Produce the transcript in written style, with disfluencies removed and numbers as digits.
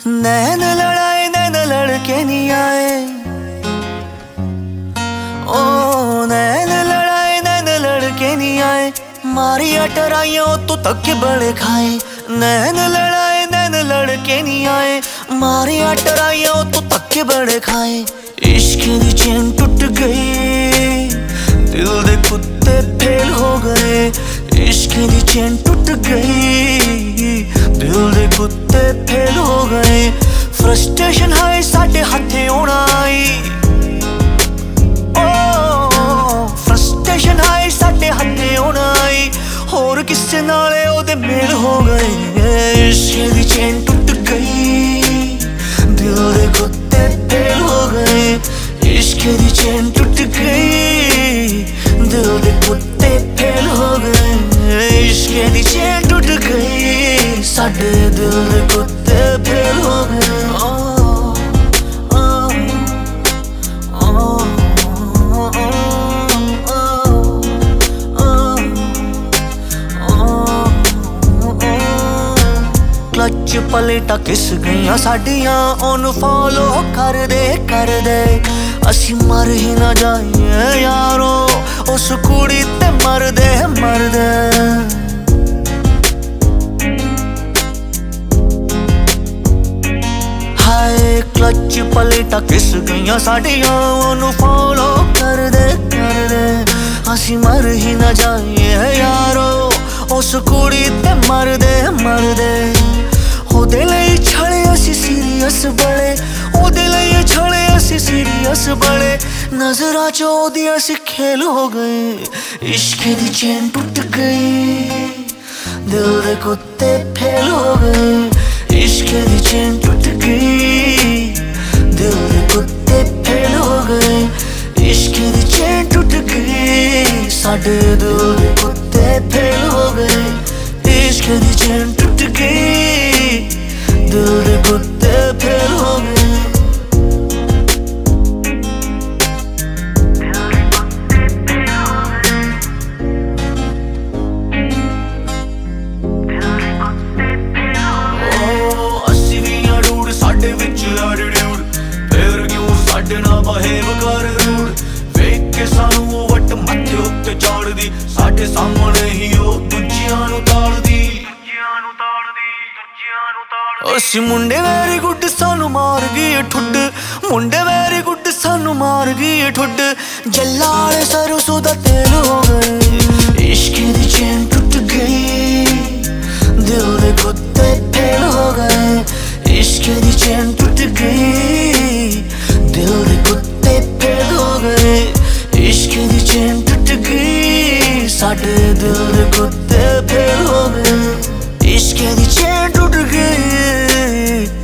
नैन लड़ाए नैन लड़के नहीं आए, ओ नैन लड़ाए नैन लड़के नहीं आए, मारिया टराइयों तो तक बड़े खाए। नैन लड़ाए नैन लड़के नहीं आए, मारिया टराइयों तो तक बड़े खाए। इश्क दी चैन टूट गई, दिल दे कुत्ते फेल हो गए। इश्क दी चैन टूट गई, दिल दे कुत्ते फेल हो गए। फ्रस्ट्रेशन है साडे हथे आउणा आई, ओ फ्रस्ट्रेशन है साडे हथे आउणा आई। होर किसे नाले ओदे मेल हो गए। इश्क दी चैन टूट गई, दिल दे कुत्ते फेल हो गए। इश्क दी चैन टूट गई, दिल दे कुत्ते फेल हो गए। इश्क दी चैन टूट गई, साडे दिल दे कुत्ते फेल हो गए। क्लच पलेटा किस गईयां साडियां, ओनू फॉलो कर दे असी मर ही ना जाइए यारो, उस कुड़ी ते मर दे। हाय क्लच पलेटा किस गईयां साडियां, ओनू फॉलो कर दे असी मर ही ना जाइए यारो, उस कुड़ी ते मर दे। ओदे लई छड़े असी सीरियस बड़े, ओदे लई छड़े असी सीरियस बड़े। नजरां च ओदी असी खेल हो गए। इश्क दी चैन टूट गई, दिल दे कुत्ते फेल हो गए। इश्क दी चैन टूट गई, दिल दे कुत्ते फेल हो गए। इश्क दी चैन टूट गई, साडे दिल दे कुत्ते फेल हो गए। इश्क दी चैन टूट गई, दिल दे कुत्ते फेल हो गए। अस्सी भी रूड साडे विच एटीट्यूड, फिर क्यों साडे नाल बिहेव कर रूड। वेख के सानू ओ वट मत्थे उत्ते चाड़दी, साडे सामने ही ओ दूजियां नू ताड़दी। असी मुंडे वेरी गुड सानू मार गई ठुड, मुंडे वेरी गुड सानू मार गई ठुड। जल्ला आले सरसों दा तेल हो गए। इश्क दी चैन टूट गई, दिल दे कुत्ते फेल हो गए। इश्क दी चैन टूट गई, दिल दे कुत्ते फेल हो गए। इश्क दी चैन टूट गई, साडे दिल दे कुत्ते फेल हो गए। इश्क दी चैन टूट गई।